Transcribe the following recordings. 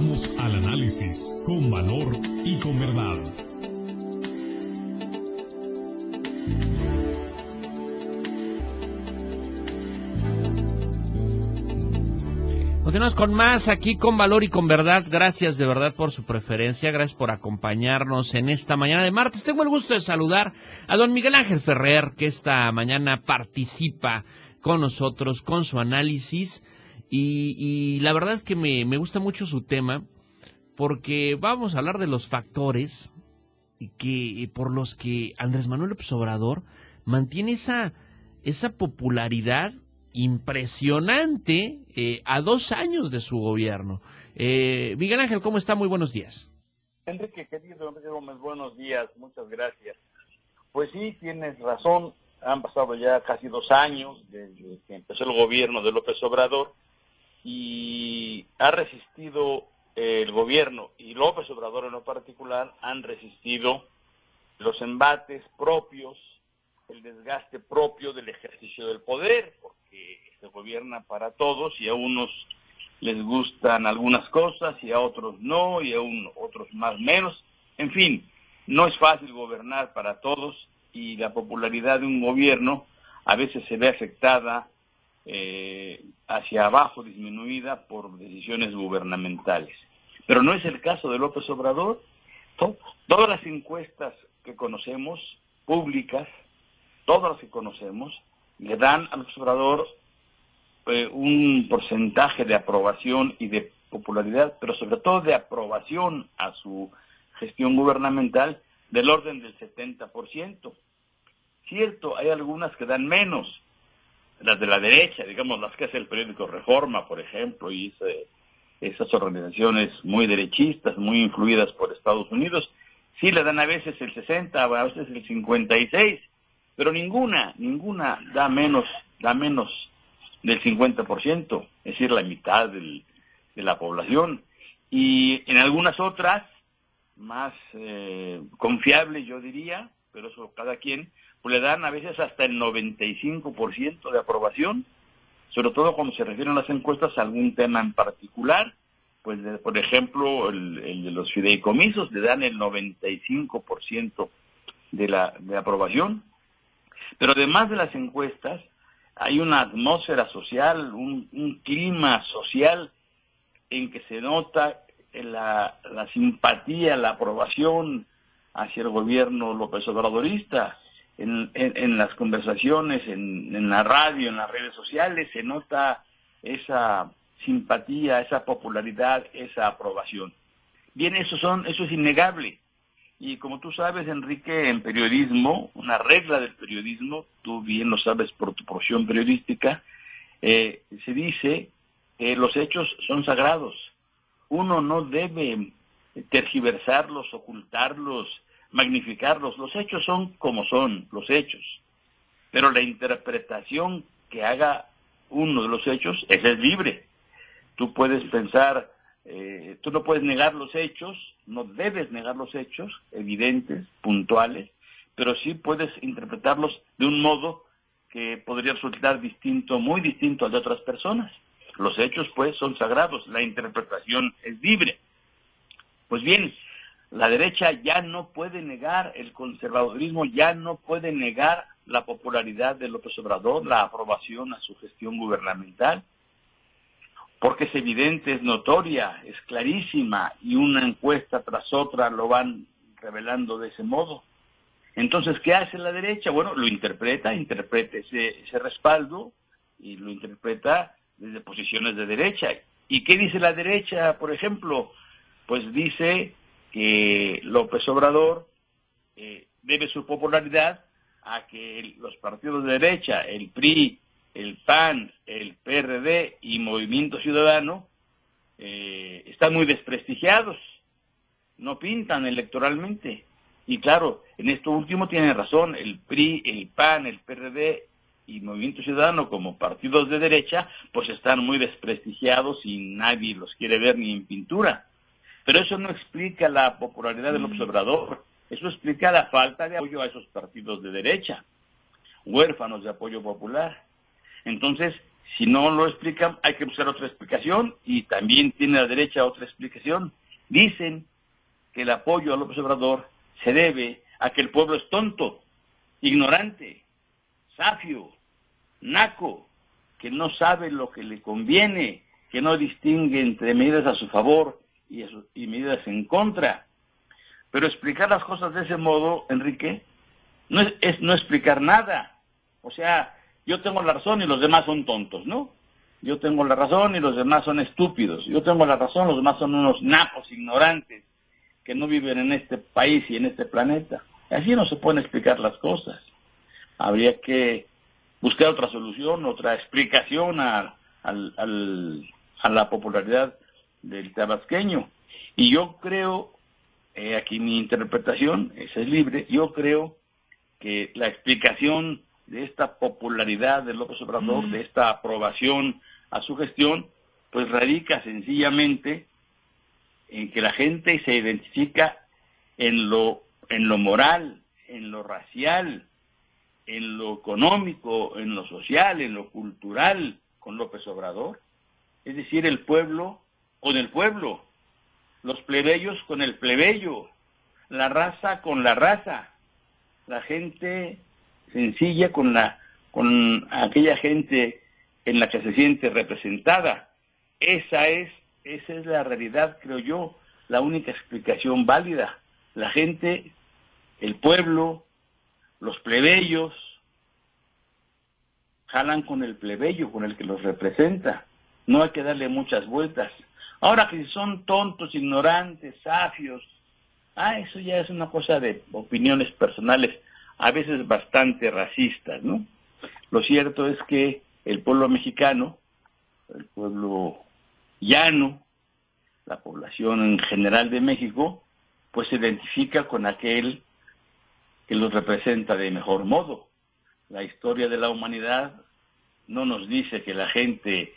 Vamos al análisis con valor y con verdad. Continuamos con más aquí con Valor y con Verdad. Gracias de verdad por su preferencia, gracias por acompañarnos en esta mañana de martes. Tengo el gusto de saludar a don Miguel Ángel Ferrer, que esta mañana participa con nosotros, con su análisis, y la verdad es que me gusta mucho su tema, porque vamos a hablar de los factores por los que Andrés Manuel López Obrador mantiene esa popularidad impresionante a 2 años de su gobierno. Miguel Ángel, ¿cómo está? Muy buenos días. Enrique, querido Enrique Gómez, buenos días, muchas gracias. Pues sí, tienes razón, han pasado ya casi 2 años desde que empezó el gobierno de López Obrador y ha resistido el gobierno y López Obrador en lo particular han resistido los embates propios, el desgaste propio del ejercicio del poder, porque se gobierna para todos y a unos les gustan algunas cosas y a otros no, y a otros más menos. En fin, no es fácil gobernar para todos y la popularidad de un gobierno a veces se ve afectada hacia abajo, disminuida por decisiones gubernamentales. Pero no es el caso de López Obrador. Todas las encuestas que conocemos, públicas, todas las que conocemos, le dan a López Obrador un porcentaje de aprobación y de popularidad, pero sobre todo de aprobación a su gestión gubernamental del orden del 70%. Cierto, hay algunas que dan menos, las de la derecha, digamos las que hace el periódico Reforma, por ejemplo, y esas organizaciones muy derechistas, muy influidas por Estados Unidos, sí le dan a veces el 60, a veces el 56, pero ninguna da menos del 50%, es decir, la mitad de la población. Y en algunas otras, más confiables yo diría, pero eso cada quien, pues le dan a veces hasta el 95% de aprobación, sobre todo cuando se refieren las encuestas a algún tema en particular, pues por ejemplo el de los fideicomisos le dan el 95% de aprobación. Pero además de las encuestas, hay una atmósfera social, un clima social en que se nota la simpatía, la aprobación hacia el gobierno López Obradorista. En las conversaciones, en la radio, en las redes sociales, se nota esa simpatía, esa popularidad, esa aprobación. Bien, eso es innegable. Y como tú sabes, Enrique, en periodismo, una regla del periodismo, tú bien lo sabes por tu profesión periodística, se dice que los hechos son sagrados. Uno no debe tergiversarlos, ocultarlos, magnificarlos. Los hechos son como son, los hechos. Pero la interpretación que haga uno de los hechos, esa es libre. Tú puedes pensar, tú no puedes negar los hechos, no debes negar los hechos evidentes, puntuales, pero sí puedes interpretarlos de un modo que podría resultar distinto, muy distinto al de otras personas. Los hechos, pues, son sagrados, la interpretación es libre. Pues bien, la derecha ya no puede negar, el conservadurismo ya no puede negar la popularidad de López Obrador, la aprobación a su gestión gubernamental, porque es evidente, es notoria, es clarísima, y una encuesta tras otra lo van revelando de ese modo. Entonces, ¿qué hace la derecha? Bueno, lo interpreta ese respaldo, y lo interpreta desde posiciones de derecha. ¿Y qué dice la derecha, por ejemplo? Pues dice que López Obrador debe su popularidad a que los partidos de derecha, el PRI, el PAN, el PRD y Movimiento Ciudadano están muy desprestigiados, no pintan electoralmente. Y claro, en esto último tiene razón, el PRI, el PAN, el PRD y Movimiento Ciudadano como partidos de derecha, pues están muy desprestigiados y nadie los quiere ver ni en pintura. Pero eso no explica la popularidad del observador, eso explica la falta de apoyo a esos partidos de derecha, huérfanos de apoyo popular. Entonces, Si no lo explican, hay que buscar otra explicación, y también tiene la derecha otra explicación. Dicen que el apoyo a López Obrador se debe a que el pueblo es tonto, ignorante, safio, naco, que no sabe lo que le conviene, que no distingue entre medidas a su favor y medidas en contra. Pero explicar las cosas de ese modo, Enrique, no es no explicar nada. O sea, yo tengo la razón y los demás son tontos, ¿no? Yo tengo la razón y los demás son estúpidos. Yo tengo la razón, los demás son unos nacos ignorantes que no viven en este país y en este planeta. Así no se pueden explicar las cosas. Habría que buscar otra solución, otra explicación a la popularidad del tabasqueño. Y yo creo, aquí mi interpretación, esa es libre, yo creo que la explicación de esta popularidad de López Obrador, de esta aprobación a su gestión, pues radica sencillamente en que la gente se identifica en lo moral, en lo racial, en lo económico, en lo social, en lo cultural, con López Obrador. Es decir, el pueblo con el pueblo, los plebeyos con el plebeyo, la raza con la raza, la gente sencilla con aquella gente en la que se siente representada. Esa es la realidad, creo yo, la única explicación válida. La gente, el pueblo, los plebeyos, jalan con el plebeyo, con el que los representa. No hay que darle muchas vueltas. Ahora que si son tontos, ignorantes, safios, eso ya es una cosa de opiniones personales, a veces bastante racistas, ¿no? Lo cierto es que el pueblo mexicano, el pueblo llano, la población en general de México, pues se identifica con aquel que los representa de mejor modo. La historia de la humanidad no nos dice que la gente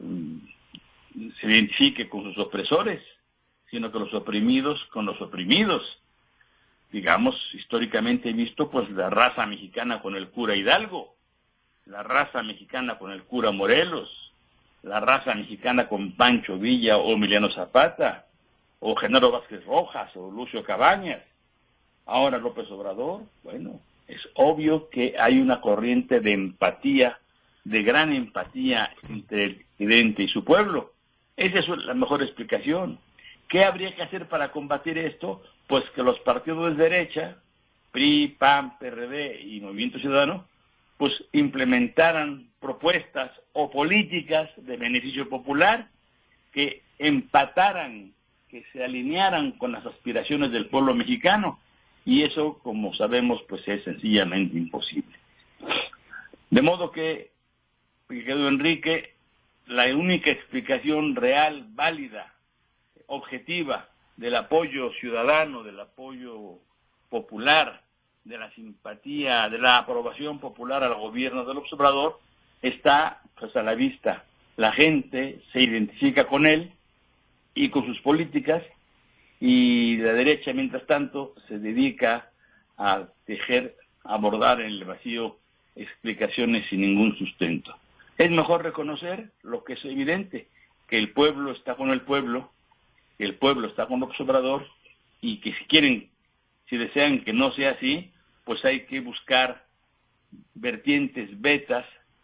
se identifique con sus opresores, sino que los oprimidos con los oprimidos. Digamos, históricamente visto, pues la raza mexicana con el cura Hidalgo, la raza mexicana con el cura Morelos, la raza mexicana con Pancho Villa o Emiliano Zapata, o Genaro Vázquez Rojas, o Lucio Cabañas. Ahora López Obrador, bueno, es obvio que hay una corriente de empatía, de gran empatía entre el presidente y su pueblo. Esa es la mejor explicación. ¿Qué habría que hacer para combatir esto? Pues que los partidos de derecha, PRI, PAN, PRD y Movimiento Ciudadano, pues implementaran propuestas o políticas de beneficio popular que empataran, que se alinearan con las aspiraciones del pueblo mexicano. Y eso, como sabemos, pues es sencillamente imposible. De modo que, querido Enrique, la única explicación real, válida, objetiva del apoyo ciudadano, del apoyo popular, de la simpatía, de la aprobación popular al gobierno del López Obrador, está pues a la vista. La gente se identifica con él y con sus políticas, y la derecha, mientras tanto, se dedica a tejer, a abordar en el vacío explicaciones sin ningún sustento. Es mejor reconocer lo que es evidente, que el pueblo está con el pueblo, que el pueblo está con López Obrador, y que si desean que no sea así, pues hay que buscar vertientes, vetas,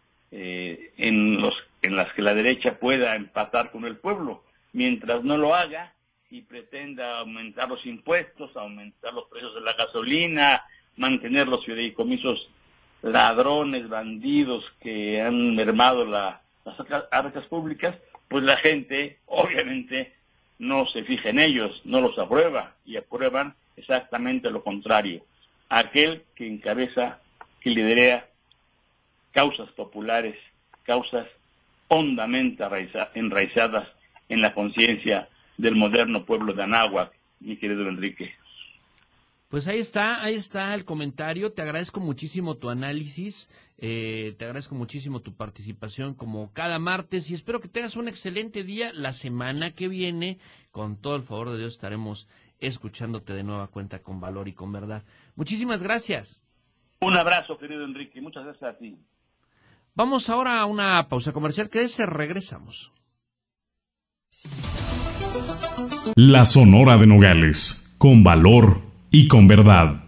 en las que la derecha pueda empatar con el pueblo. Mientras no lo haga y pretenda aumentar los impuestos, aumentar los precios de la gasolina, mantener los fideicomisos ladrones, bandidos que han mermado las arcas públicas, pues la gente obviamente no se fija en ellos, no los aprueba, y aprueban exactamente lo contrario. Aquel que encabeza, que lidera causas populares, causas hondamente enraizadas en la conciencia del moderno pueblo de Anáhuac, mi querido Enrique. Pues ahí está el comentario. Te agradezco muchísimo tu análisis, te agradezco muchísimo tu participación como cada martes, y espero que tengas un excelente día. La semana que viene, con todo el favor de Dios, estaremos escuchándote de nueva cuenta con valor y con verdad. Muchísimas gracias. Un abrazo, querido Enrique, muchas gracias a ti. Vamos ahora a una pausa comercial, regresamos. La Sonora de Nogales, con valor y con verdad.